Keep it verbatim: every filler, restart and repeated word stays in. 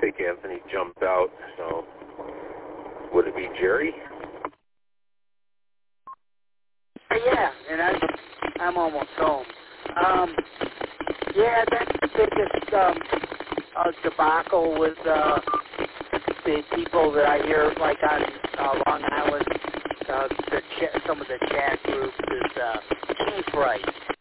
think Anthony jumped out. So would it be Jerry? Yeah, and I, I'm almost home. Um, yeah, that's the biggest um, uh, debacle with uh, the people that I hear, like on uh, Long Island, uh, the ch- some of the chat groups is uh, Keith Wright.